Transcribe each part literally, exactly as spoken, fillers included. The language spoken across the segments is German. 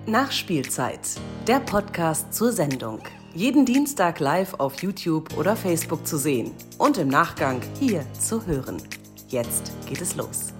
Nachspielzeit, der Podcast zur Sendung. Jeden Dienstag live auf YouTube oder Facebook zu sehen und im Nachgang hier zu hören. Jetzt geht es los.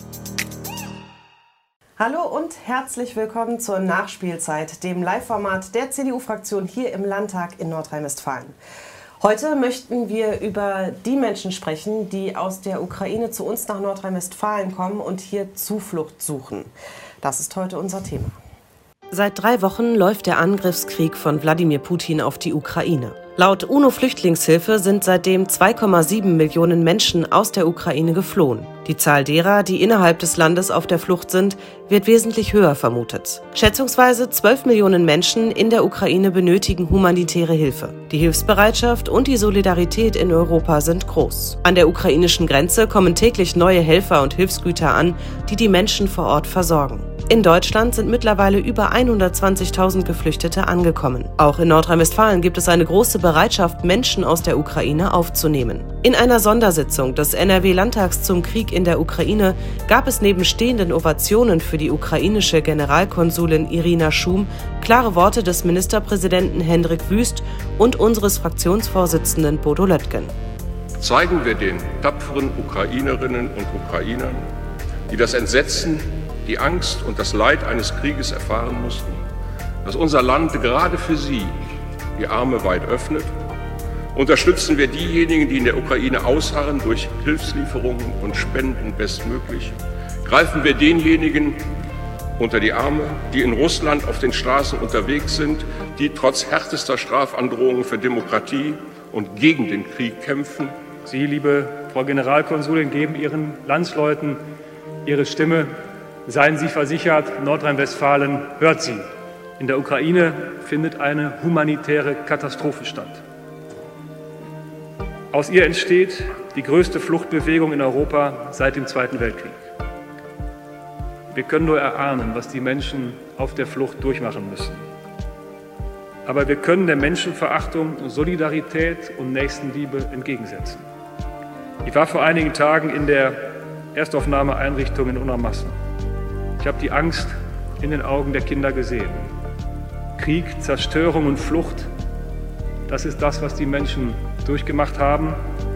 Hallo und herzlich willkommen zur Nachspielzeit, dem Live-Format der C D U-Fraktion hier im Landtag in Nordrhein-Westfalen. Heute möchten wir über die Menschen sprechen, die aus der Ukraine zu uns nach Nordrhein-Westfalen kommen und hier Zuflucht suchen. Das ist heute unser Thema. Seit drei Wochen läuft der Angriffskrieg von Wladimir Putin auf die Ukraine. Laut UNO-Flüchtlingshilfe sind seitdem zwei Komma sieben Millionen Menschen aus der Ukraine geflohen. Die Zahl derer, die innerhalb des Landes auf der Flucht sind, wird wesentlich höher vermutet. Schätzungsweise zwölf Millionen Menschen in der Ukraine benötigen humanitäre Hilfe. Die Hilfsbereitschaft und die Solidarität in Europa sind groß. An der ukrainischen Grenze kommen täglich neue Helfer und Hilfsgüter an, die die Menschen vor Ort versorgen. In Deutschland sind mittlerweile über hundertzwanzigtausend Geflüchtete angekommen. Auch in Nordrhein-Westfalen gibt es eine große Bereitschaft, Menschen aus der Ukraine aufzunehmen. In einer Sondersitzung des N R W-Landtags zum Krieg in der Ukraine gab es neben stehenden Ovationen für die ukrainische Generalkonsulin Irina Schum klare Worte des Ministerpräsidenten Hendrik Wüst und unseres Fraktionsvorsitzenden Bodo Löttgen. Zeigen wir den tapferen Ukrainerinnen und Ukrainern, die das Entsetzen, die Angst und das Leid eines Krieges erfahren mussten, dass unser Land gerade für sie die Arme weit öffnet. Unterstützen wir diejenigen, die in der Ukraine ausharren, durch Hilfslieferungen und Spenden bestmöglich. Greifen wir denjenigen unter die Arme, die in Russland auf den Straßen unterwegs sind, die trotz härtester Strafandrohungen für Demokratie und gegen den Krieg kämpfen. Sie, liebe Frau Generalkonsulin, geben Ihren Landsleuten Ihre Stimme. Seien Sie versichert, Nordrhein-Westfalen hört Sie. In der Ukraine findet eine humanitäre Katastrophe statt. Aus ihr entsteht die größte Fluchtbewegung in Europa seit dem Zweiten Weltkrieg. Wir können nur erahnen, was die Menschen auf der Flucht durchmachen müssen. Aber wir können der Menschenverachtung Solidarität und Nächstenliebe entgegensetzen. Ich war vor einigen Tagen in der Erstaufnahmeeinrichtung in Unermassen. Ich habe die Angst in den Augen der Kinder gesehen. Krieg, Zerstörung und Flucht, das ist das, was die Menschen durchgemacht haben.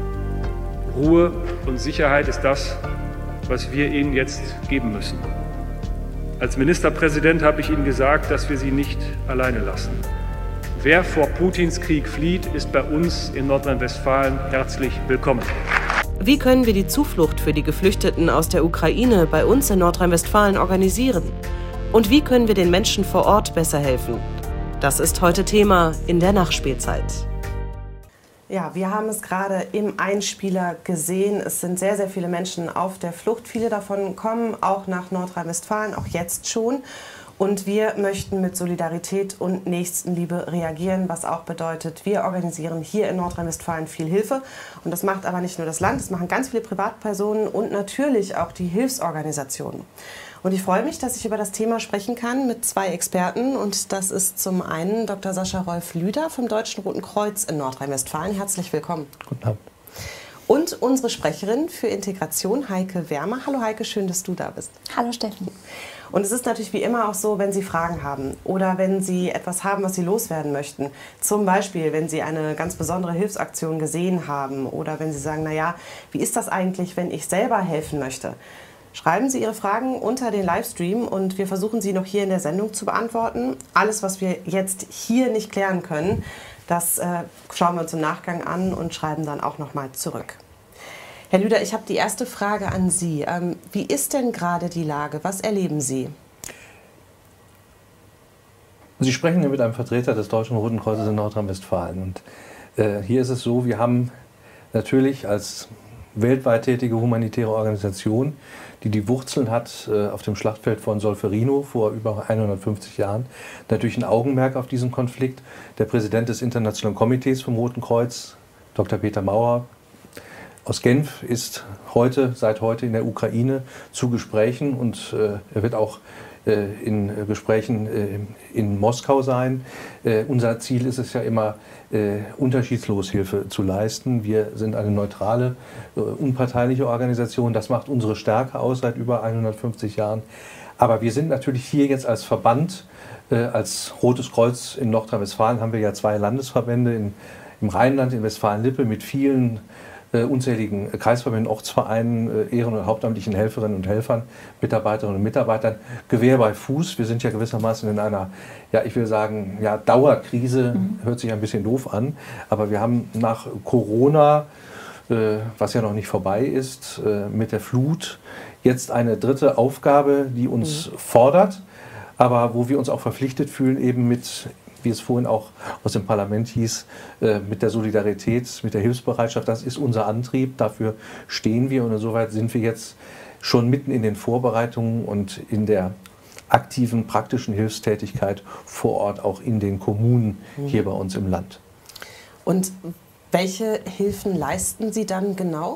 Ruhe und Sicherheit ist das, was wir ihnen jetzt geben müssen. Als Ministerpräsident habe ich Ihnen gesagt, dass wir sie nicht alleine lassen. Wer vor Putins Krieg flieht, ist bei uns in Nordrhein-Westfalen herzlich willkommen. Wie können wir die Zuflucht für die Geflüchteten aus der Ukraine bei uns in Nordrhein-Westfalen organisieren? Und wie können wir den Menschen vor Ort besser helfen? Das ist heute Thema in der Nachspielzeit. Ja, wir haben es gerade im Einspieler gesehen. Es sind sehr, sehr viele Menschen auf der Flucht. Viele davon kommen auch nach Nordrhein-Westfalen, auch jetzt schon. Und wir möchten mit Solidarität und Nächstenliebe reagieren, was auch bedeutet, wir organisieren hier in Nordrhein-Westfalen viel Hilfe. Und das macht aber nicht nur das Land, das machen ganz viele Privatpersonen und natürlich auch die Hilfsorganisationen. Und ich freue mich, dass ich über das Thema sprechen kann mit zwei Experten. Und das ist zum einen Doktor Sascha Rolf Lüder vom Deutschen Roten Kreuz in Nordrhein-Westfalen. Herzlich willkommen. Guten Abend. Und unsere Sprecherin für Integration, Heike Wermer. Hallo Heike, schön, dass du da bist. Hallo Steffen. Und es ist natürlich wie immer auch so, wenn Sie Fragen haben oder wenn Sie etwas haben, was Sie loswerden möchten. Zum Beispiel, wenn Sie eine ganz besondere Hilfsaktion gesehen haben oder wenn Sie sagen, naja, wie ist das eigentlich, wenn ich selber helfen möchte? Schreiben Sie Ihre Fragen unter den Livestream und wir versuchen sie noch hier in der Sendung zu beantworten. Alles, was wir jetzt hier nicht klären können, das äh, schauen wir uns im Nachgang an und schreiben dann auch noch mal zurück. Herr Lüder, ich habe die erste Frage an Sie. Ähm, wie ist denn gerade die Lage? Was erleben Sie? Sie sprechen hier mit einem Vertreter des Deutschen Roten Kreuzes in Nordrhein-Westfalen. Und äh, hier ist es so, wir haben natürlich als weltweit tätige humanitäre Organisation, die die Wurzeln hat äh, auf dem Schlachtfeld von Solferino vor über hundertfünfzig Jahren, natürlich ein Augenmerk auf diesen Konflikt. Der Präsident des Internationalen Komitees vom Roten Kreuz, Doktor Peter Maurer, aus Genf, ist heute, seit heute in der Ukraine zu Gesprächen und äh, er wird auch äh, in Gesprächen äh, in Moskau sein. Äh, unser Ziel ist es ja immer, äh, unterschiedslos Hilfe zu leisten. Wir sind eine neutrale, äh, unparteiliche Organisation. Das macht unsere Stärke aus seit über hundertfünfzig Jahren. Aber wir sind natürlich hier jetzt als Verband, äh, als Rotes Kreuz in Nordrhein-Westfalen haben wir ja zwei Landesverbände in, im Rheinland, in Westfalen-Lippe mit vielen äh, unzähligen Kreisverbänden, Ortsvereinen, äh, ehren- und hauptamtlichen Helferinnen und Helfern, Mitarbeiterinnen und Mitarbeitern, Gewehr bei Fuß. Wir sind ja gewissermaßen in einer, ja, ich will sagen, ja, Dauerkrise, mhm. hört sich ein bisschen doof an, aber wir haben nach Corona, äh, was ja noch nicht vorbei ist, äh, mit der Flut, jetzt eine dritte Aufgabe, die uns mhm. fordert, aber wo wir uns auch verpflichtet fühlen, eben mit, wie es vorhin auch aus dem Parlament hieß, äh, mit der Solidarität, mit der Hilfsbereitschaft. Das ist unser Antrieb, dafür stehen wir und insoweit sind wir jetzt schon mitten in den Vorbereitungen und in der aktiven, praktischen Hilfstätigkeit vor Ort, auch in den Kommunen mhm. hier bei uns im Land. Und welche Hilfen leisten Sie dann genau?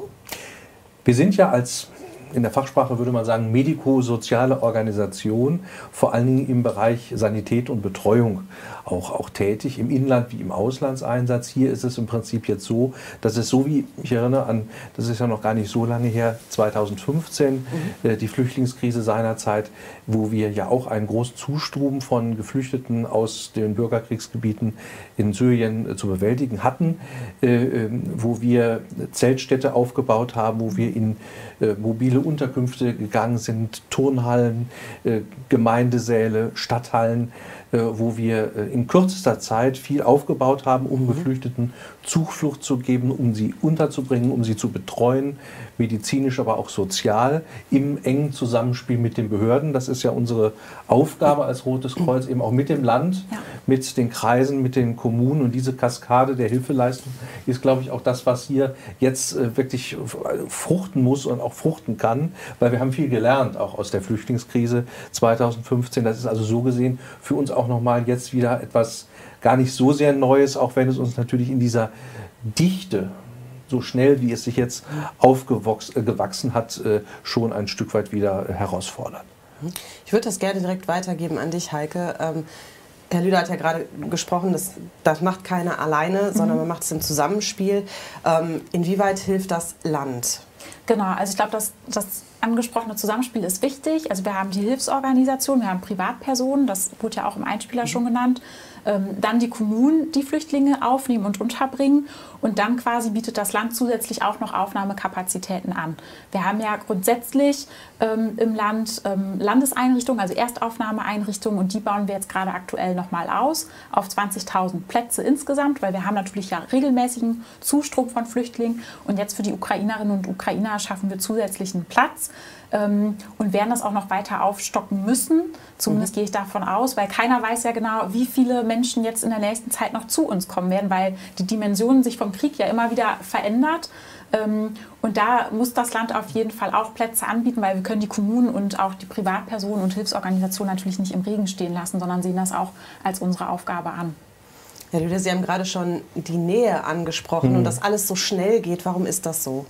Wir sind ja als, in der Fachsprache würde man sagen, medikosoziale Organisation, vor allen Dingen im Bereich Sanität und Betreuung auch, auch tätig, im Inland wie im Auslandseinsatz. Hier ist es im Prinzip jetzt so, dass es so wie, ich erinnere an, das ist ja noch gar nicht so lange her, zweitausendfünfzehn, mhm. äh, die Flüchtlingskrise seinerzeit, wo wir ja auch einen großen Zustrom von Geflüchteten aus den Bürgerkriegsgebieten in Syrien äh, zu bewältigen hatten, äh, äh, wo wir Zeltstädte aufgebaut haben, wo wir in äh, mobile Unterkünfte gegangen sind, Turnhallen, äh, Gemeindesäle, Stadthallen, äh, wo wir äh, in kürzester Zeit viel aufgebaut haben, um Geflüchteten Zuflucht zu geben, um sie unterzubringen, um sie zu betreuen, medizinisch, aber auch sozial, im engen Zusammenspiel mit den Behörden. Das ist ja unsere Aufgabe als Rotes Kreuz, eben auch mit dem Land, ja. mit den Kreisen, mit den Kommunen. Und diese Kaskade der Hilfeleistung ist, glaube ich, auch das, was hier jetzt äh, wirklich fruchten muss und auch fruchten kann, weil wir haben viel gelernt, auch aus der Flüchtlingskrise zweitausendfünfzehn. Das ist also so gesehen für uns auch nochmal jetzt wieder etwas gar nicht so sehr Neues, auch wenn es uns natürlich in dieser Dichte, so schnell wie es sich jetzt aufgewachsen hat, schon ein Stück weit wieder herausfordert. Ich würde das gerne direkt weitergeben an dich, Heike. Ähm, Herr Lüder hat ja gerade gesprochen, das, das macht keiner alleine, mhm. sondern man macht es im Zusammenspiel. Ähm, inwieweit hilft das Land? Genau, also ich glaube, das, das angesprochene Zusammenspiel ist wichtig. Also wir haben die Hilfsorganisation, wir haben Privatpersonen, das wurde ja auch im Einspieler mhm. schon genannt. Ähm, dann die Kommunen, die Flüchtlinge aufnehmen und unterbringen. Und dann quasi bietet das Land zusätzlich auch noch Aufnahmekapazitäten an. Wir haben ja grundsätzlich ähm, im Land ähm, Landeseinrichtungen, also Erstaufnahmeeinrichtungen, und die bauen wir jetzt gerade aktuell nochmal aus auf zwanzigtausend Plätze insgesamt, weil wir haben natürlich ja regelmäßigen Zustrom von Flüchtlingen. Und jetzt für die Ukrainerinnen und Ukrainer schaffen wir zusätzlichen Platz. Ähm, und werden das auch noch weiter aufstocken müssen. Zumindest mhm. gehe ich davon aus, weil keiner weiß ja genau, wie viele Menschen jetzt in der nächsten Zeit noch zu uns kommen werden, weil die Dimensionen sich vom Krieg ja immer wieder verändert. Ähm, und da muss das Land auf jeden Fall auch Plätze anbieten, weil wir können die Kommunen und auch die Privatpersonen und Hilfsorganisationen natürlich nicht im Regen stehen lassen, sondern sehen das auch als unsere Aufgabe an. Herr Lüder, Sie haben gerade schon die Nähe angesprochen mhm. und dass alles so schnell geht. Warum ist das so?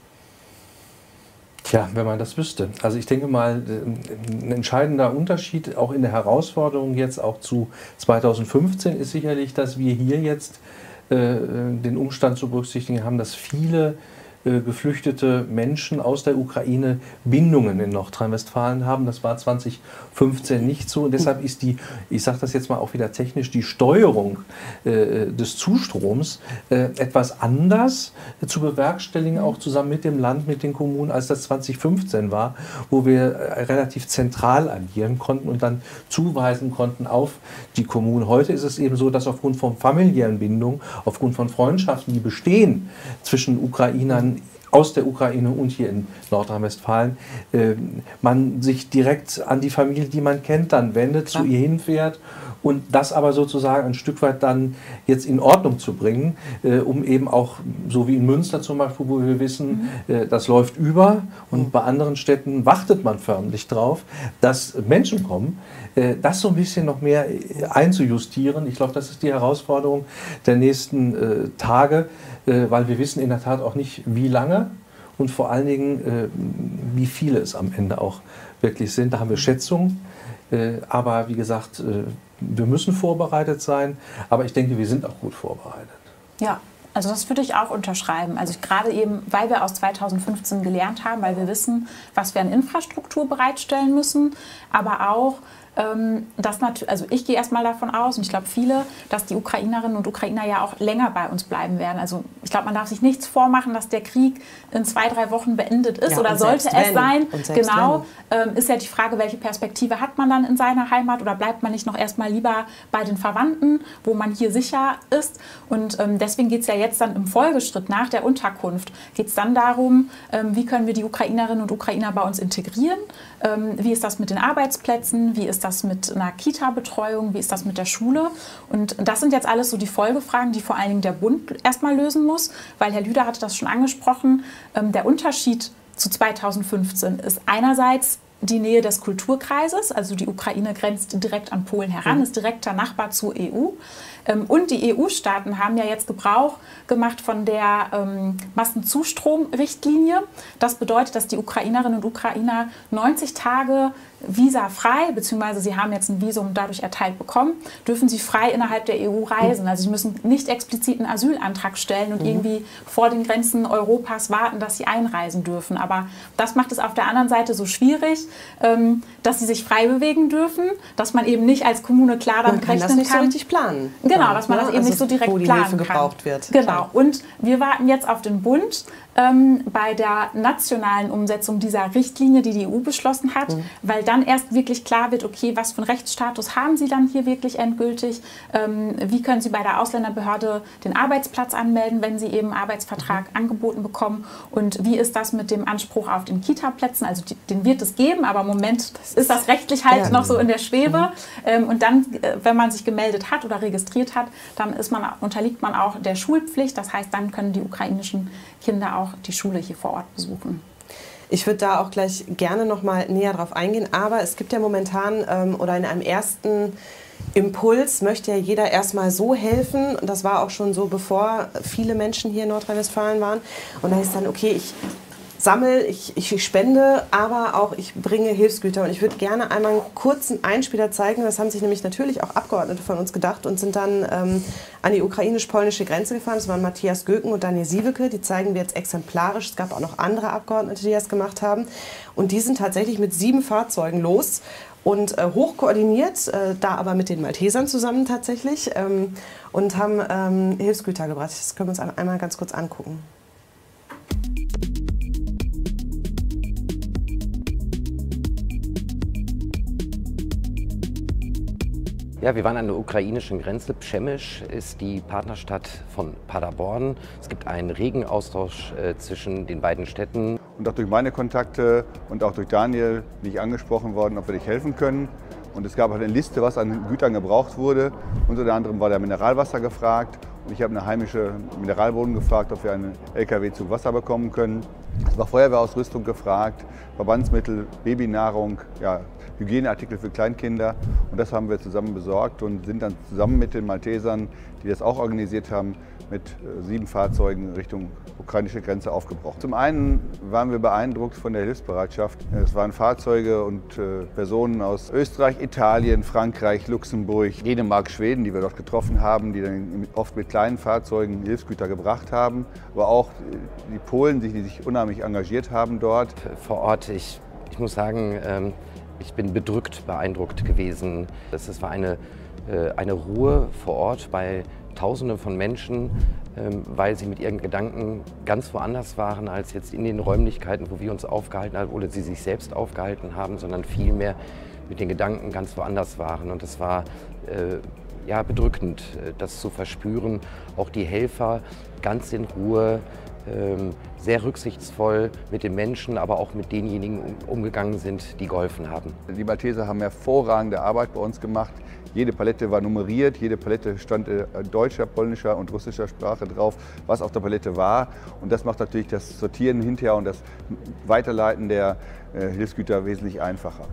Tja, wenn man das wüsste. Also ich denke mal, ein entscheidender Unterschied auch in der Herausforderung jetzt auch zu zweitausendfünfzehn ist sicherlich, dass wir hier jetzt äh, den Umstand zu berücksichtigen haben, dass viele äh, geflüchtete Menschen aus der Ukraine Bindungen in Nordrhein-Westfalen haben. Das war zweitausendfünfzehn nicht so. Und deshalb ist die, ich sage das jetzt mal auch wieder technisch, die Steuerung äh, des Zustroms äh, etwas anders äh, zu bewerkstelligen, auch zusammen mit dem Land, mit den Kommunen, als das zweitausendfünfzehn war, wo wir äh, relativ zentral agieren konnten und dann zuweisen konnten auf die Kommunen. Heute ist es eben so, dass aufgrund von familiären Bindungen, aufgrund von Freundschaften, die bestehen zwischen Ukrainern aus der Ukraine und hier in Nordrhein-Westfalen, äh, man sich direkt an die Familie, die man kennt, dann wendet, Klar. zu ihr hinfährt und das aber sozusagen ein Stück weit dann jetzt in Ordnung zu bringen, äh, um eben auch, so wie in Münster zum Beispiel, wo wir wissen, mhm. äh, das läuft über und mhm. bei anderen Städten wartet man förmlich drauf, dass Menschen kommen, äh, das so ein bisschen noch mehr einzujustieren. Ich glaube, das ist die Herausforderung der nächsten äh, Tage, äh, weil wir wissen in der Tat auch nicht, wie lange und vor allen Dingen, äh, wie viele es am Ende auch wirklich sind. Da haben wir Schätzungen, äh, aber wie gesagt, äh, wir müssen vorbereitet sein, aber ich denke, wir sind auch gut vorbereitet. Ja, Also das würde ich auch unterschreiben. Also gerade eben, weil wir aus zweitausendfünfzehn gelernt haben, weil wir wissen, was wir an Infrastruktur bereitstellen müssen, aber auch, ähm, dass natürlich, also ich gehe erstmal davon aus, und ich glaube viele, dass die Ukrainerinnen und Ukrainer ja auch länger bei uns bleiben werden. Also ich glaube, man darf sich nichts vormachen, dass der Krieg in zwei, drei Wochen beendet ist, ja, oder sollte es wenn. sein. Genau, ähm, ist ja die Frage, welche Perspektive hat man dann in seiner Heimat, oder bleibt man nicht noch erstmal lieber bei den Verwandten, wo man hier sicher ist. Und ähm, deswegen geht es ja jetzt dann im Folgeschritt nach der Unterkunft, geht es dann darum, ähm, wie können wir die Ukrainerinnen und Ukrainer bei uns integrieren, ähm, wie ist das mit den Arbeitsplätzen, wie ist das mit einer Kita-Betreuung, wie ist das mit der Schule. Und das sind jetzt alles so die Folgefragen, die vor allen Dingen der Bund erstmal lösen muss, weil Herr Lüder hatte das schon angesprochen, ähm, der Unterschied zu zweitausendfünfzehn ist einerseits die Nähe des Kulturkreises, also die Ukraine grenzt direkt an Polen heran, mhm. ist direkter Nachbar zur E U. Ähm, und die E U-Staaten haben ja jetzt Gebrauch gemacht von der ähm, Massenzustrom-Richtlinie. Das bedeutet, dass die Ukrainerinnen und Ukrainer neunzig Tage visafrei, beziehungsweise sie haben jetzt ein Visum dadurch erteilt bekommen, dürfen sie frei innerhalb der E U reisen. Also sie müssen nicht explizit einen Asylantrag stellen und mhm. irgendwie vor den Grenzen Europas warten, dass sie einreisen dürfen. Aber das macht es auf der anderen Seite so schwierig, ähm, dass sie sich frei bewegen dürfen, dass man eben nicht als Kommune klar damit rechnen kann. Man kann das nicht so richtig planen. Genau, dass man das eben also nicht so direkt wo die planen Hilfe kann. Gebraucht wird. Genau. Klar. Und wir warten jetzt auf den Bund ähm, bei der nationalen Umsetzung dieser Richtlinie, die die E U beschlossen hat, mhm. weil dann erst wirklich klar wird, okay, was für einen Rechtsstatus haben Sie dann hier wirklich endgültig? Ähm, wie können Sie bei der Ausländerbehörde den Arbeitsplatz anmelden, wenn Sie eben einen Arbeitsvertrag mhm. angeboten bekommen? Und wie ist das mit dem Anspruch auf den Kita-Plätzen? Also die, den wird es geben, aber im Moment ist das rechtlich halt ja. noch so in der Schwebe. Mhm. Ähm, und dann, wenn man sich gemeldet hat oder registriert hat, dann ist man, unterliegt man auch der Schulpflicht. Das heißt, dann können die ukrainischen Kinder auch die Schule hier vor Ort besuchen. Ich würde da auch gleich gerne noch mal näher drauf eingehen, aber es gibt ja momentan ähm, oder in einem ersten Impuls möchte ja jeder erstmal so helfen, und das war auch schon so, bevor viele Menschen hier in Nordrhein-Westfalen waren, und da ist dann, okay, ich sammle, ich, ich spende, aber auch ich bringe Hilfsgüter. Und ich würde gerne einmal einen kurzen Einspieler zeigen. Das haben sich nämlich natürlich auch Abgeordnete von uns gedacht und sind dann ähm, an die ukrainisch-polnische Grenze gefahren. Das waren Matthias Göken und Daniel Sieweke. Die zeigen wir jetzt exemplarisch. Es gab auch noch andere Abgeordnete, die das gemacht haben. Und die sind tatsächlich mit sieben Fahrzeugen los und äh, hoch koordiniert, äh, da aber mit den Maltesern zusammen tatsächlich, ähm, und haben ähm, Hilfsgüter gebracht. Das können wir uns einmal ganz kurz angucken. Ja, wir waren an der ukrainischen Grenze. Przemyśl ist die Partnerstadt von Paderborn. Es gibt einen regen Austausch äh, zwischen den beiden Städten. Und auch durch meine Kontakte und auch durch Daniel bin ich angesprochen worden, ob wir dich helfen können. Und es gab auch eine Liste, was an Gütern gebraucht wurde. Unter anderem war der Mineralwasser gefragt. Und ich habe eine heimische Mineralboden gefragt, ob wir einen L K W-Zug Wasser bekommen können. Es war Feuerwehrausrüstung gefragt, Verbandsmittel, Babynahrung, ja, Hygieneartikel für Kleinkinder. Und das haben wir zusammen besorgt und sind dann zusammen mit den Maltesern, die das auch organisiert haben, mit sieben Fahrzeugen Richtung ukrainische Grenze aufgebrochen. Zum einen waren wir beeindruckt von der Hilfsbereitschaft. Es waren Fahrzeuge und äh, Personen aus Österreich, Italien, Frankreich, Luxemburg, Dänemark, Schweden, die wir dort getroffen haben, die dann oft mit kleinen Fahrzeugen Hilfsgüter gebracht haben. Aber auch die Polen, die sich unheimlich engagiert haben dort. Vor Ort, ich, ich muss sagen, ähm, ich bin bedrückt, beeindruckt gewesen. Es war eine, äh, eine Ruhe vor Ort bei Tausenden von Menschen, ähm, weil sie mit ihren Gedanken ganz woanders waren als jetzt in den Räumlichkeiten, wo wir uns aufgehalten haben oder sie sich selbst aufgehalten haben, sondern vielmehr mit den Gedanken ganz woanders waren. Und es war äh, ja, bedrückend, das zu verspüren. Auch die Helfer ganz in Ruhe, ähm, sehr rücksichtsvoll mit den Menschen, aber auch mit denjenigen umgegangen sind, die geholfen haben. Die Malteser haben hervorragende Arbeit bei uns gemacht. Jede Palette war nummeriert, jede Palette stand in deutscher, polnischer und russischer Sprache drauf, was auf der Palette war. Und das macht natürlich das Sortieren hinterher und das Weiterleiten der äh, Hilfsgüter wesentlich einfacher.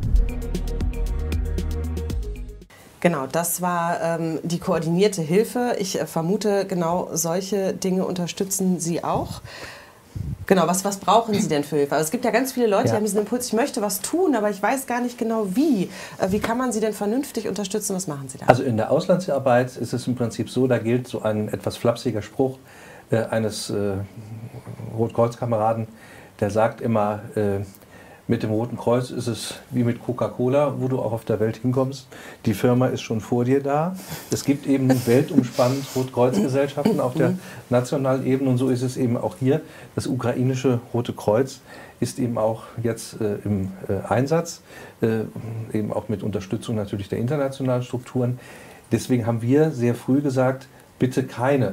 Genau, das war ähm, die koordinierte Hilfe. Ich äh, vermute, genau solche Dinge unterstützen Sie auch. Genau, was, was brauchen Sie denn für Hilfe? Also es gibt ja ganz viele Leute, ja. die haben diesen Impuls, ich möchte was tun, aber ich weiß gar nicht genau wie. Äh, wie kann man Sie denn vernünftig unterstützen? Was machen Sie da? Also in der Auslandsarbeit ist es im Prinzip so, da gilt so ein etwas flapsiger Spruch, äh, eines äh, Rotkreuz-Kameraden, der sagt immer, äh, mit dem Roten Kreuz ist es wie mit Coca-Cola, wo du auch auf der Welt hinkommst. Die Firma ist schon vor dir da. Es gibt eben weltumspannend Rotkreuzgesellschaften auf der nationalen Ebene und so ist es eben auch hier. Das ukrainische Rote Kreuz ist eben auch jetzt äh, im äh, Einsatz, äh, eben auch mit Unterstützung natürlich der internationalen Strukturen. Deswegen haben wir sehr früh gesagt, bitte keine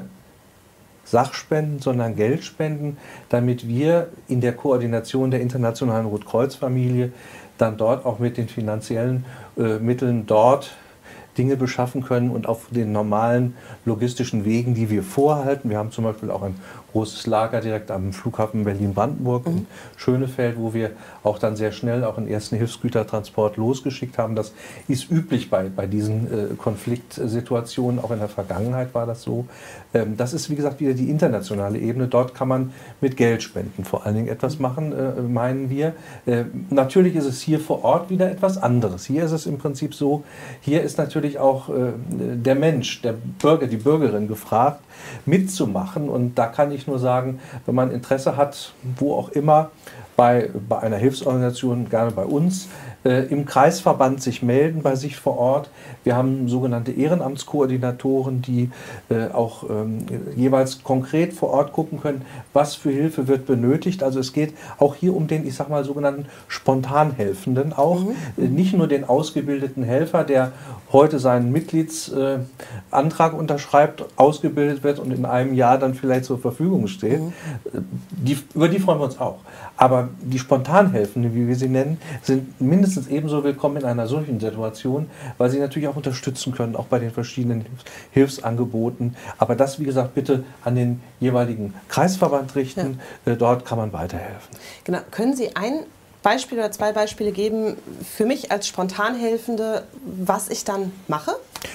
Sachspenden, sondern Geldspenden, damit wir in der Koordination der internationalen Rotkreuz-Familie dann dort auch mit den finanziellen äh, Mitteln dort Dinge beschaffen können und auf den normalen logistischen Wegen, die wir vorhalten. Wir haben zum Beispiel auch ein großes Lager direkt am Flughafen Berlin-Brandenburg in Schönefeld, wo wir auch dann sehr schnell auch einen ersten Hilfsgütertransport losgeschickt haben. Das ist üblich bei, bei diesen äh, Konfliktsituationen, auch in der Vergangenheit war das so. Ähm, das ist, wie gesagt, wieder die internationale Ebene. Dort kann man mit Geldspenden vor allen Dingen etwas machen, äh, meinen wir. Äh, natürlich ist es hier vor Ort wieder etwas anderes. Hier ist es im Prinzip so, hier ist natürlich auch äh, der Mensch, der Bürger, die Bürgerin gefragt, mitzumachen. Und da kann ich nur sagen, wenn man Interesse hat, wo auch immer, bei, bei einer Hilfsorganisation, gerne bei uns, äh, im Kreisverband sich melden, bei sich vor Ort. Wir haben sogenannte Ehrenamtskoordinatoren, die äh, auch ähm, jeweils konkret vor Ort gucken können, was für Hilfe wird benötigt. Also es geht auch hier um den, ich sag mal, sogenannten Spontanhelfenden auch. Mhm. Äh, nicht nur den ausgebildeten Helfer, der heute seinen Mitgliedsantrag äh, unterschreibt, ausgebildet wird und in einem Jahr dann vielleicht zur Verfügung steht. Mhm. Die, über die freuen wir uns auch. Aber die Spontanhelfenden, wie wir sie nennen, sind mindestens ebenso willkommen in einer solchen Situation, weil sie natürlich auch unterstützen können, auch bei den verschiedenen Hilfsangeboten. Aber das, wie gesagt, bitte an den jeweiligen Kreisverband richten. Ja. Dort kann man weiterhelfen. Genau. Können Sie ein Beispiel oder zwei Beispiele geben für mich als Spontanhelfende, was ich dann mache?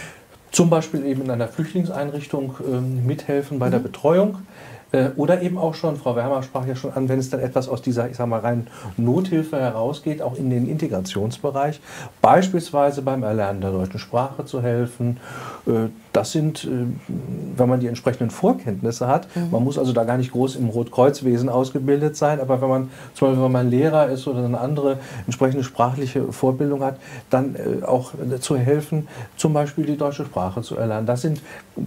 Zum Beispiel eben in einer Flüchtlingseinrichtung äh, mithelfen bei mhm. der Betreuung. Oder eben auch schon, Frau Wermer sprach ja schon an, wenn es dann etwas aus dieser, ich sag mal, reinen Nothilfe herausgeht, auch in den Integrationsbereich, beispielsweise beim Erlernen der deutschen Sprache zu helfen. Das sind, wenn man die entsprechenden Vorkenntnisse hat, mhm. man muss also da gar nicht groß im Rotkreuzwesen ausgebildet sein, aber wenn man zum Beispiel wenn man Lehrer ist oder eine andere entsprechende sprachliche Vorbildung hat, dann auch zu helfen, zum Beispiel die deutsche Sprache zu erlernen. Das sind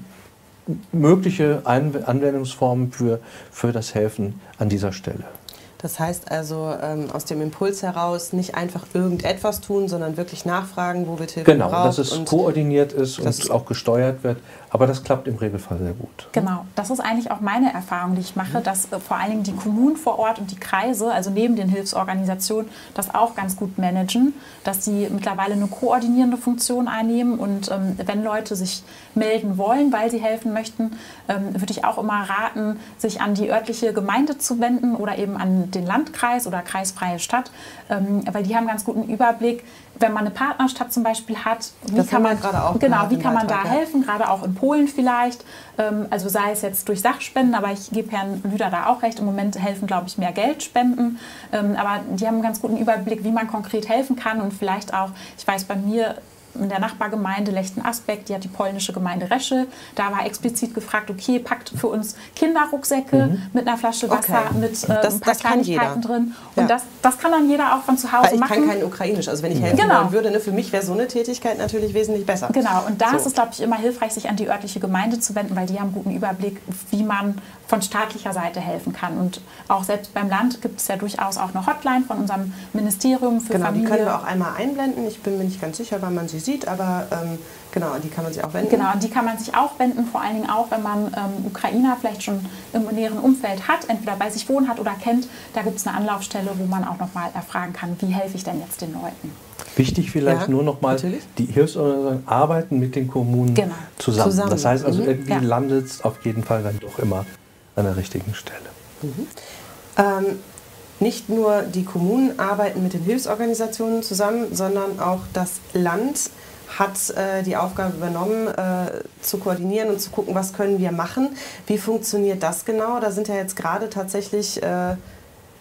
mögliche Anwendungsformen für, für das Helfen an dieser Stelle. Das heißt also ähm, aus dem Impuls heraus nicht einfach irgendetwas tun, sondern wirklich nachfragen, wo wird Hilfe genau, gebraucht. Genau, dass es koordiniert ist und auch gesteuert wird. Aber das klappt im Regelfall sehr gut. Genau, das ist eigentlich auch meine Erfahrung, die ich mache, dass äh, vor allen Dingen die Kommunen vor Ort und die Kreise, also neben den Hilfsorganisationen, das auch ganz gut managen, dass sie mittlerweile eine koordinierende Funktion einnehmen. Und ähm, wenn Leute sich melden wollen, weil sie helfen möchten, ähm, würde ich auch immer raten, sich an die örtliche Gemeinde zu wenden oder eben an den Landkreis oder kreisfreie Stadt, ähm, weil die haben einen ganz guten Überblick, wenn man eine Partnerstadt zum Beispiel hat, wie das kann man, gerade auch genau, wie kann man Beitrag, da ja. helfen, gerade auch in Polen vielleicht, ähm, also sei es jetzt durch Sachspenden, aber ich gebe Herrn Lüder da auch recht, im Moment helfen, glaube ich, mehr Geldspenden, ähm, aber die haben einen ganz guten Überblick, wie man konkret helfen kann und vielleicht auch, ich weiß, bei mir in der Nachbargemeinde Lechten-Asbeck, die hat die polnische Gemeinde Resche. Da war explizit gefragt, okay, packt für uns Kinderrucksäcke mhm. mit einer Flasche Wasser, okay. mit äh, das, ein paar das kann Kleinigkeiten jeder. drin. Und ja. das, das kann dann jeder auch von zu Hause Weil ich machen. Ich kann kein Ukrainisch, also wenn ich helfen genau. wollen würde, ne, für mich wäre so eine Tätigkeit natürlich wesentlich besser. Genau, und da so. ist es, glaube ich, immer hilfreich, sich an die örtliche Gemeinde zu wenden, weil die haben einen guten Überblick, wie man von staatlicher Seite helfen kann. Und auch selbst beim Land gibt es ja durchaus auch eine Hotline von unserem Ministerium für genau, Familie. Die können wir auch einmal einblenden. Ich bin mir nicht ganz sicher, wann man sie sieht, aber ähm, genau, an die kann man sich auch wenden. Genau, an die kann man sich auch wenden, vor allen Dingen auch, wenn man ähm, Ukrainer vielleicht schon im näheren Umfeld hat, entweder bei sich wohnen hat oder kennt. Da gibt es eine Anlaufstelle, wo man auch nochmal erfragen kann, wie helfe ich denn jetzt den Leuten. Wichtig vielleicht ja, nur noch mal, natürlich. Die Hilfsorganisationen arbeiten mit den Kommunen genau. zusammen. zusammen. Das heißt also, mhm. irgendwie ja. landet es auf jeden Fall dann doch immer an der richtigen Stelle. Mhm. Ähm, nicht nur die Kommunen arbeiten mit den Hilfsorganisationen zusammen, sondern auch das Land hat äh, die Aufgabe übernommen, äh, zu koordinieren und zu gucken, was können wir machen. Wie funktioniert das genau? Da sind ja jetzt gerade tatsächlich äh,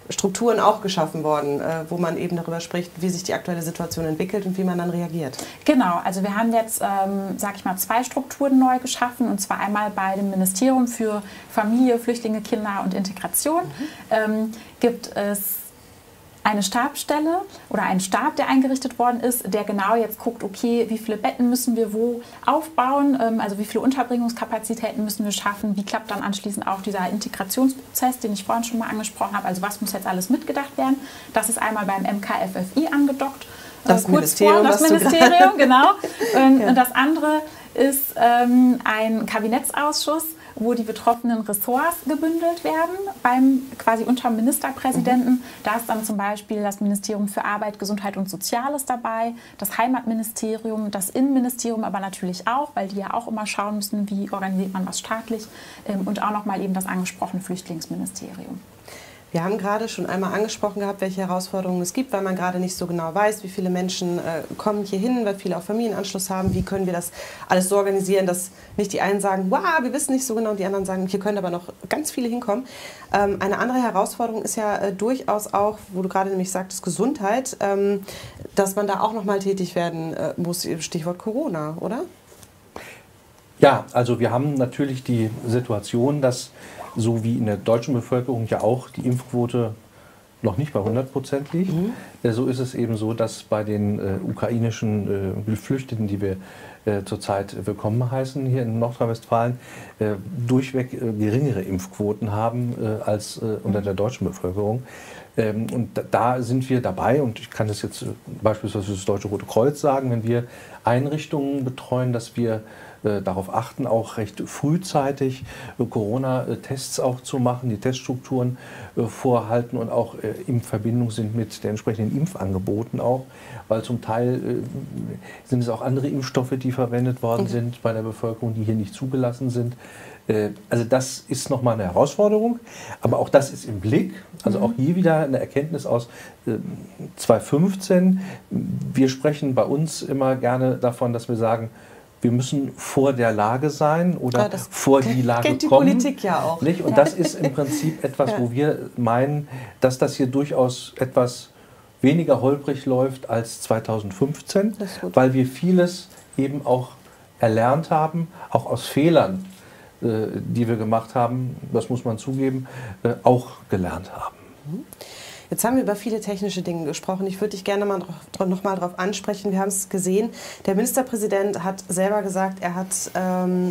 Strukturen auch geschaffen worden, äh, wo man eben darüber spricht, wie sich die aktuelle Situation entwickelt und wie man dann reagiert. Genau, also wir haben jetzt, ähm, sag ich mal, zwei Strukturen neu geschaffen, und zwar einmal bei dem Ministerium für Familie, Flüchtlinge, Kinder und Integration mhm. ähm, gibt es eine Stabsstelle oder einen Stab, der eingerichtet worden ist, der genau jetzt guckt, okay, wie viele Betten müssen wir wo aufbauen, ähm, also wie viele Unterbringungskapazitäten müssen wir schaffen, wie klappt dann anschließend auch dieser Integrationsprozess, den ich vorhin schon mal angesprochen habe, also was muss jetzt alles mitgedacht werden. Das ist einmal beim M K F F I angedockt, das äh, kurz Ministerium, vor, das Ministerium, genau. Und, ja. und das andere ist ähm, ein Kabinettsausschuss, wo die betroffenen Ressorts gebündelt werden, beim quasi unter dem Ministerpräsidenten. Mhm. Da ist dann zum Beispiel das Ministerium für Arbeit, Gesundheit und Soziales dabei, das Heimatministerium, das Innenministerium aber natürlich auch, weil die ja auch immer schauen müssen, wie organisiert man was staatlich, und auch nochmal eben das angesprochene Flüchtlingsministerium. Wir haben gerade schon einmal angesprochen gehabt, welche Herausforderungen es gibt, weil man gerade nicht so genau weiß, wie viele Menschen äh, kommen hier hin, weil viele auch Familienanschluss haben. Wie können wir das alles so organisieren, dass nicht die einen sagen, wow, wir wissen nicht so genau, und die anderen sagen, hier können aber noch ganz viele hinkommen. Ähm, eine andere Herausforderung ist ja äh, durchaus auch, wo du gerade nämlich sagtest, Gesundheit, ähm, dass man da auch noch mal tätig werden äh, muss, Stichwort Corona, oder? Ja, also wir haben natürlich die Situation, dass so wie in der deutschen Bevölkerung ja auch die Impfquote noch nicht bei hundert Prozent liegt. Mhm. Äh, so ist es eben so, dass bei den äh, ukrainischen äh, Geflüchteten, die wir äh, zurzeit willkommen heißen hier in Nordrhein-Westfalen, äh, durchweg äh, geringere Impfquoten haben äh, als äh, unter der deutschen Bevölkerung. Ähm, und da, da sind wir dabei, und ich kann das jetzt äh, beispielsweise für das Deutsche Rote Kreuz sagen, wenn wir Einrichtungen betreuen, dass wir äh, darauf achten, auch recht frühzeitig äh, Corona-Tests auch zu machen, die Teststrukturen äh, vorhalten und auch äh, in Verbindung sind mit den entsprechenden Impfangeboten auch, weil zum Teil äh, sind es auch andere Impfstoffe, die verwendet worden mhm. sind bei der Bevölkerung, die hier nicht zugelassen sind. Äh, also das ist nochmal eine Herausforderung, aber auch das ist im Blick. Also mhm. auch hier wieder eine Erkenntnis aus äh, zweitausendfünfzehn. Wir sprechen bei uns immer gerne davon, dass wir sagen, wir müssen vor der Lage sein oder ja, vor die Lage kennt die kommen. Politik ja auch. Nicht? Und das ist im Prinzip etwas, ja. wo wir meinen, dass das hier durchaus etwas weniger holprig läuft als zweitausendfünfzehn, weil wir vieles eben auch erlernt haben, auch aus Fehlern, äh, die wir gemacht haben, das muss man zugeben, äh, auch gelernt haben. Mhm. Jetzt haben wir über viele technische Dinge gesprochen. Ich würde dich gerne mal noch mal darauf ansprechen. Wir haben es gesehen, der Ministerpräsident hat selber gesagt, er hat ähm,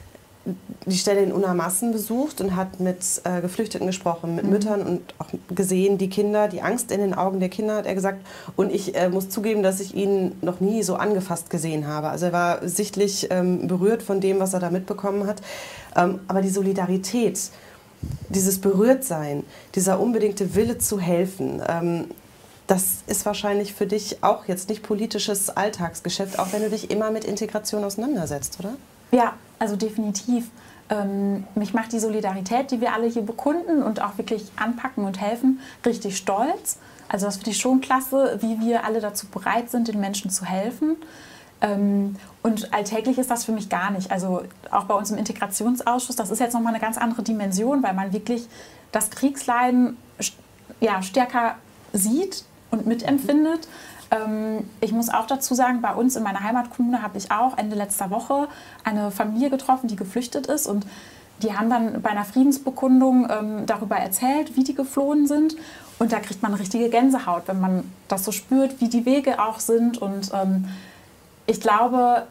die Stelle in Unermaßen besucht und hat mit äh, Geflüchteten gesprochen, mit mhm. Müttern, und auch gesehen, die Kinder, die Angst in den Augen der Kinder, hat er gesagt. Und ich äh, muss zugeben, dass ich ihn noch nie so angefasst gesehen habe. Also er war sichtlich ähm, berührt von dem, was er da mitbekommen hat. Ähm, aber die Solidarität, dieses Berührtsein, dieser unbedingte Wille zu helfen, ähm, das ist wahrscheinlich für dich auch jetzt nicht politisches Alltagsgeschäft, auch wenn du dich immer mit Integration auseinandersetzt, oder? Ja, also definitiv. Ähm, mich macht die Solidarität, die wir alle hier bekunden und auch wirklich anpacken und helfen, richtig stolz. Also das finde ich schon klasse, wie wir alle dazu bereit sind, den Menschen zu helfen. Ähm, und alltäglich ist das für mich gar nicht. Also auch bei uns im Integrationsausschuss, das ist jetzt nochmal eine ganz andere Dimension, weil man wirklich das Kriegsleiden ja, stärker sieht und mitempfindet. Ähm, ich muss auch dazu sagen, bei uns in meiner Heimatkommune habe ich auch Ende letzter Woche eine Familie getroffen, die geflüchtet ist, und die haben dann bei einer Friedensbekundung ähm, darüber erzählt, wie die geflohen sind. Und da kriegt man eine richtige Gänsehaut, wenn man das so spürt, wie die Wege auch sind. Und ähm, ich glaube,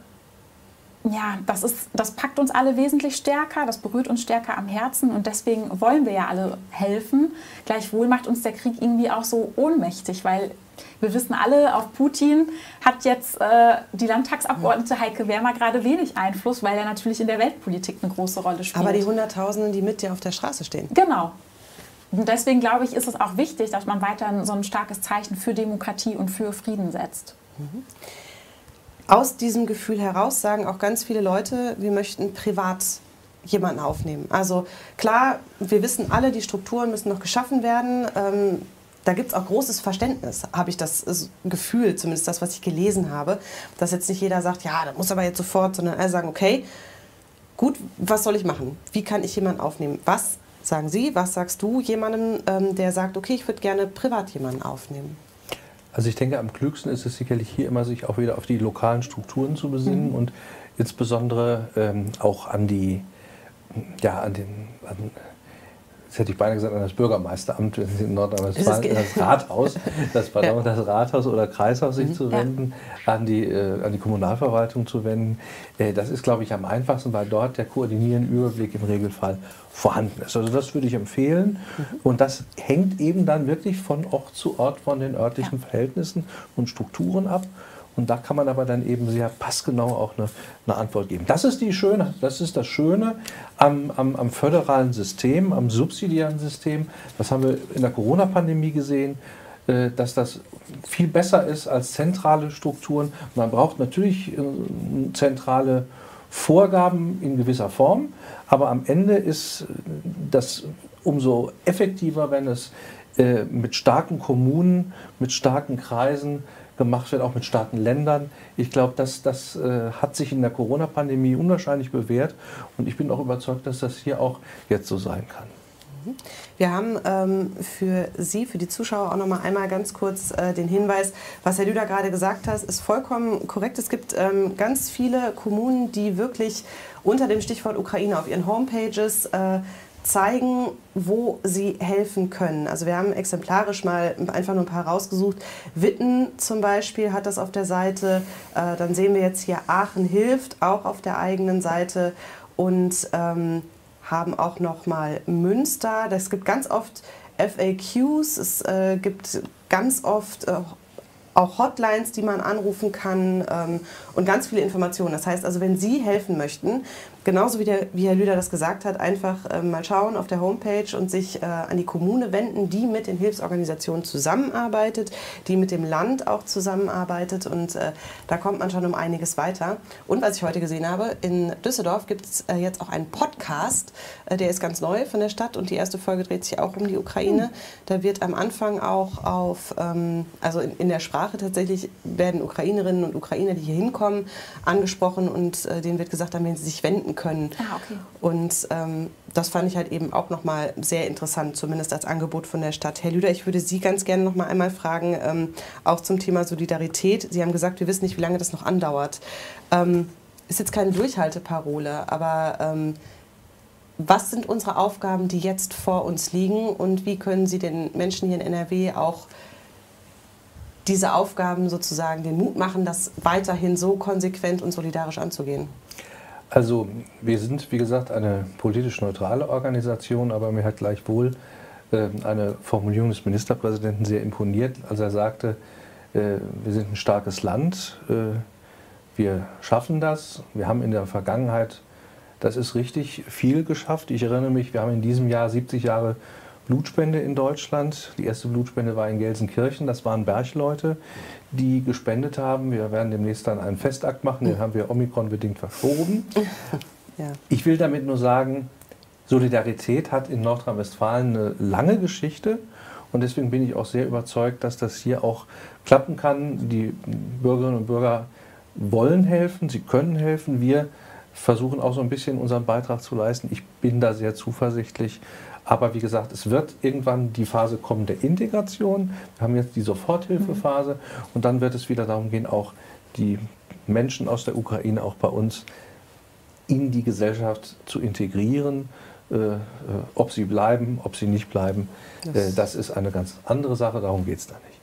ja, das, ist, das packt uns alle wesentlich stärker, das berührt uns stärker am Herzen, und deswegen wollen wir ja alle helfen. Gleichwohl macht uns der Krieg irgendwie auch so ohnmächtig, weil wir wissen alle, auf Putin hat jetzt äh, die Landtagsabgeordnete Heike Wermer gerade wenig Einfluss, weil er natürlich in der Weltpolitik eine große Rolle spielt. Aber die Hunderttausenden, die mit dir auf der Straße stehen. Genau. Und deswegen glaube ich, ist es auch wichtig, dass man weiterhin so ein starkes Zeichen für Demokratie und für Frieden setzt. Mhm. Aus diesem Gefühl heraus sagen auch ganz viele Leute, wir möchten privat jemanden aufnehmen. Also klar, wir wissen alle, die Strukturen müssen noch geschaffen werden. Ähm, da gibt es auch großes Verständnis, habe ich das Gefühl, zumindest das, was ich gelesen habe, dass jetzt nicht jeder sagt, ja, das muss aber jetzt sofort, sondern alle sagen, okay, gut, was soll ich machen? Wie kann ich jemanden aufnehmen? Was sagen Sie? Was sagst du jemandem, ähm, der sagt, okay, ich würde gerne privat jemanden aufnehmen? Also ich denke, am klügsten ist es sicherlich hier immer, sich auch wieder auf die lokalen Strukturen zu besinnen mhm. und insbesondere ähm, auch an die, ja, an den, an, das hätte ich beinahe gesagt, an das Bürgermeisteramt in Nordrhein-Westfalen, das Rathaus, das, pardon, ja. das Rathaus oder Kreishaus sich mhm. zu wenden, ja. an, die, äh, an die Kommunalverwaltung zu wenden. Äh, das ist, glaube ich, am einfachsten, weil dort der koordinierende Überblick im Regelfall vorhanden ist. Also das würde ich empfehlen. Mhm. Und das hängt eben dann wirklich von Ort zu Ort von den örtlichen ja. Verhältnissen und Strukturen ab. Und da kann man aber dann eben sehr passgenau auch eine, eine Antwort geben. Das ist, die Schöne, das, ist das Schöne am, am, am föderalen System, am subsidiären System. Das haben wir in der Corona-Pandemie gesehen, äh, dass das viel besser ist als zentrale Strukturen. Man braucht natürlich äh, zentrale Vorgaben in gewisser Form, aber am Ende ist das umso effektiver, wenn es äh, mit starken Kommunen, mit starken Kreisen gemacht wird, auch mit starken Ländern. Ich glaube, das, das äh, hat sich in der Corona-Pandemie unwahrscheinlich bewährt und ich bin auch überzeugt, dass das hier auch jetzt so sein kann. Wir haben ähm, für Sie, für die Zuschauer auch noch mal einmal ganz kurz äh, den Hinweis, was Herr Lüder gerade gesagt hat, ist vollkommen korrekt. Es gibt ähm, ganz viele Kommunen, die wirklich unter dem Stichwort Ukraine auf ihren Homepages äh, zeigen, wo sie helfen können. Also wir haben exemplarisch mal einfach nur ein paar rausgesucht. Witten zum Beispiel hat das auf der Seite. Äh, dann sehen wir jetzt hier Aachen hilft, auch auf der eigenen Seite. Und ähm, haben auch noch mal Münster. Es gibt ganz oft F A Qs. Es äh, gibt ganz oft äh, auch Hotlines, die man anrufen kann ähm, und ganz viele Informationen. Das heißt also, wenn Sie helfen möchten, genauso wie, der, wie Herr Lüder das gesagt hat, einfach äh, mal schauen auf der Homepage und sich äh, an die Kommune wenden, die mit den Hilfsorganisationen zusammenarbeitet, die mit dem Land auch zusammenarbeitet und äh, da kommt man schon um einiges weiter. Und was ich heute gesehen habe, in Düsseldorf gibt es äh, jetzt auch einen Podcast, äh, der ist ganz neu von der Stadt und die erste Folge dreht sich auch um die Ukraine. Mhm. Da wird am Anfang auch auf, ähm, also in, in der Sprache tatsächlich werden Ukrainerinnen und Ukrainer, die hier hinkommen, angesprochen und äh, denen wird gesagt, an wen sie sich wenden können. Ah, okay. Und ähm, das fand ich halt eben auch nochmal sehr interessant, zumindest als Angebot von der Stadt. Herr Lüder, ich würde Sie ganz gerne noch mal einmal fragen, ähm, auch zum Thema Solidarität. Sie haben gesagt, wir wissen nicht, wie lange das noch andauert. Ähm, ist jetzt keine Durchhalteparole, aber ähm, was sind unsere Aufgaben, die jetzt vor uns liegen und wie können Sie den Menschen hier in N R W auch diese Aufgaben sozusagen den Mut machen, das weiterhin so konsequent und solidarisch anzugehen? Also wir sind, wie gesagt, eine politisch neutrale Organisation, aber mir hat gleichwohl äh, eine Formulierung des Ministerpräsidenten sehr imponiert, als er sagte, äh, wir sind ein starkes Land, äh, wir schaffen das, wir haben in der Vergangenheit, das ist richtig, viel geschafft. Ich erinnere mich, wir haben in diesem Jahr siebzig Jahre Blutspende in Deutschland. Die erste Blutspende war in Gelsenkirchen. Das waren Bergleute, die gespendet haben. Wir werden demnächst dann einen Festakt machen. Den haben wir Omikron-bedingt verschoben. Ja. Ich will damit nur sagen, Solidarität hat in Nordrhein-Westfalen eine lange Geschichte. Und deswegen bin ich auch sehr überzeugt, dass das hier auch klappen kann. Die Bürgerinnen und Bürger wollen helfen, sie können helfen. Wir versuchen auch so ein bisschen unseren Beitrag zu leisten. Ich bin da sehr zuversichtlich. Aber wie gesagt, es wird irgendwann die Phase kommen der Integration. Wir haben jetzt die Soforthilfephase und dann wird es wieder darum gehen, auch die Menschen aus der Ukraine auch bei uns in die Gesellschaft zu integrieren. Äh, äh, ob sie bleiben, ob sie nicht bleiben, äh, das ist eine ganz andere Sache, darum geht es da nicht.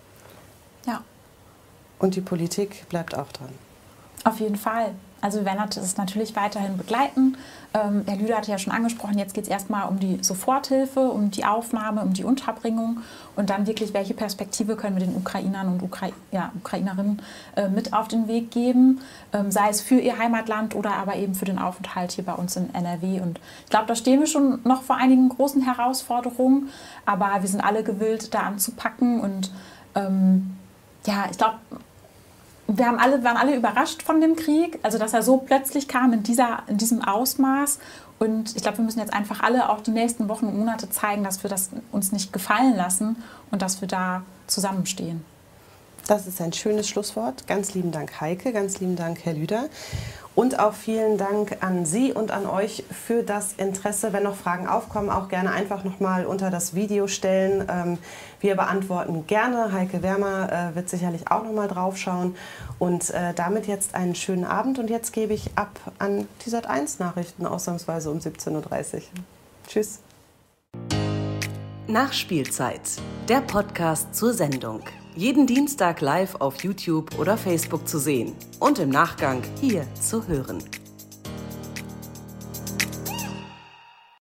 Ja. Und die Politik bleibt auch dran. Auf jeden Fall. Also wir werden es natürlich weiterhin begleiten. Ähm, Herr Lüder hatte ja schon angesprochen, jetzt geht es erstmal um die Soforthilfe, um die Aufnahme, um die Unterbringung und dann wirklich, welche Perspektive können wir den Ukrainern und Ukra ja, Ukrainerinnen äh, mit auf den Weg geben, ähm, sei es für ihr Heimatland oder aber eben für den Aufenthalt hier bei uns in N R W. Und ich glaube, da stehen wir schon noch vor einigen großen Herausforderungen, aber wir sind alle gewillt, da anzupacken und ähm, ja, ich glaube, Wir haben alle, waren alle überrascht von dem Krieg, also dass er so plötzlich kam in, dieser, in diesem Ausmaß. Und ich glaube, wir müssen jetzt einfach alle auch die nächsten Wochen und Monate zeigen, dass wir das uns nicht gefallen lassen und dass wir da zusammenstehen. Das ist ein schönes Schlusswort. Ganz lieben Dank, Heike. Ganz lieben Dank, Herr Lüder. Und auch vielen Dank an Sie und an euch für das Interesse. Wenn noch Fragen aufkommen, auch gerne einfach nochmal unter das Video stellen. Ähm, wir beantworten gerne. Heike Wermer äh, wird sicherlich auch nochmal drauf schauen. Und äh, damit jetzt einen schönen Abend. Und jetzt gebe ich ab an die Sat eins Nachrichten, ausnahmsweise um siebzehn Uhr dreißig. Tschüss. Nachspielzeit, der Podcast zur Sendung. Jeden Dienstag live auf YouTube oder Facebook zu sehen und im Nachgang hier zu hören.